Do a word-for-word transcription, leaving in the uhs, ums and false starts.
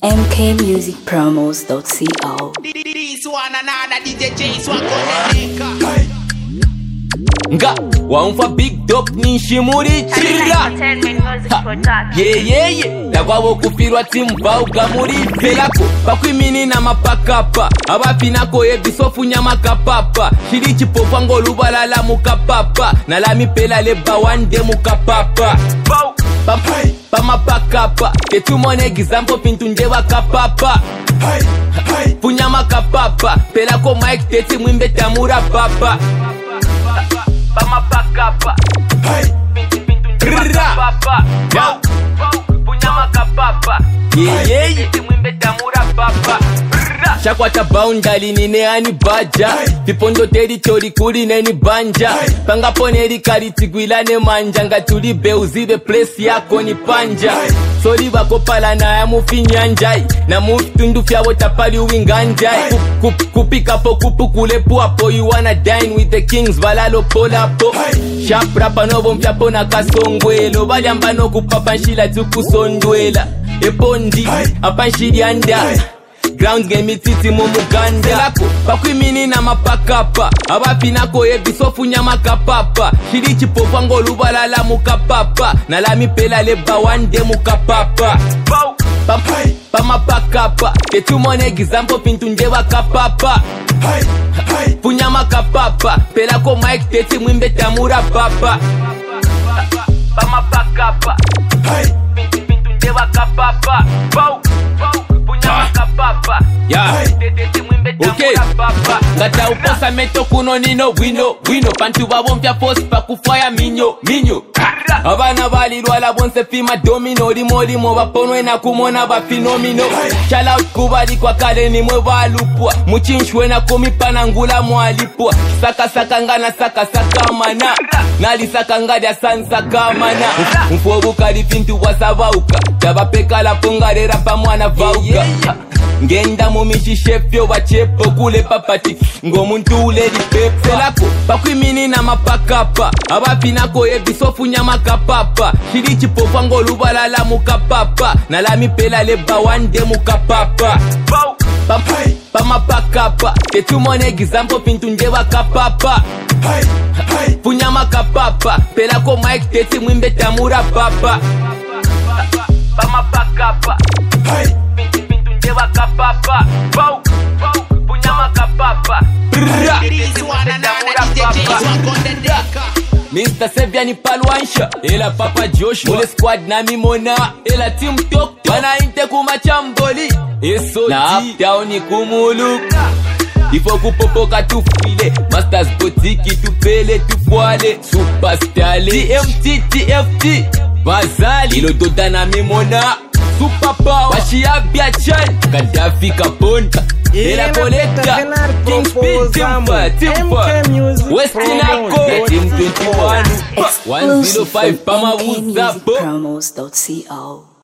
M K music promos dot co. This one another D J Jace one connector. Nga waumfa big dop nishimuri chira. Yeah yeah yeah. Dagwabo kufirwa timba ugamuri felako. Pakwimini na mapakapa. Abafinako ebisofu nyama kapapa. Shiri chipofa ngoluba la mukapapa. Na la mipela leba wande mukapapa. Pam pama pakapa. Ketumone example pintunjewa kapapa. Funyama kapapa. Pelako Mike teti mwimbe tamura papa. Pama pakapa. Papa. Funyama kapapa. Yeah yeah yeah. Mwimbe tamura papa. Shakwata boundary nine ani baja. Pipondo territory kuri neni banja. Panga poneri karitigwila ne manja. Nga tuli beuzibe place yako ni panja. Soli bako pala na ya mufinyanjai. Na mufitundu fya wotapali uinganjai. Kup, kup, kupika po kupu kule puapo. You wanna dine with the kings balalo pola po. Sharp rapa nobo mfyapo na kasongwelo. Bali ambano kupapanshila tukusondwela. Epondi apanshili anda. Ground game ititi mumuganda lako pakwimini na mapakapa abafinako ebisofu nyama kapapa shiri chipofa ngolubala la mukapapa na la mipela leba wande mukapapa pam pama pakapa ketumone example pintunjewa kapapa funyama kapapa pelako Mike teti mwimbe tamura papa pama pakapa pintunjewa kapapa papa yeah okay ngata uposa meto kuno nino wino wino pantu babomfya post pa kufaya minyo minyo abana balirwala bonse fima domino limo limo baponwe na kumona ba fenomeno shout out kubali kwa kale ni mwe balupwa muchinshwe na komipana ngula mwalipwa saka saka ngana saka saka mana nali saka ngada sansa kamana mfobu kali fintu wasabauka tabapeka la pongarera pa mwana vauka ngenda mumishishefyo bachepo kule papati ngomuntu uledi pepe lako pakwimini na mapakapa abafinako ebisofu nyama kapapa shiri chipofa ngolubala la mukapapa na la mipela leba wande mukapapa pam pama pakapa ketumone example pintunjewa kapapa funyama kapapa pelako Mike teti mwimbe tamura papa pama pakapa kapapa bow punyama kapapa Mister Sevia ni palwansha ela papa Joshua ule squad na mimona ela team top wana inte kumachamboli eso na uptown ni kumulu ifo kupopoka tufile Masters boutique tupele tufwale superstar T M T T F T bazali ilo doda na mimona super power washia biachan Gaddafi Kaponta Ela Collecta King Speed Timba Timba Westinako Team twenty-one one oh five Pama Wuzapo promos dot co.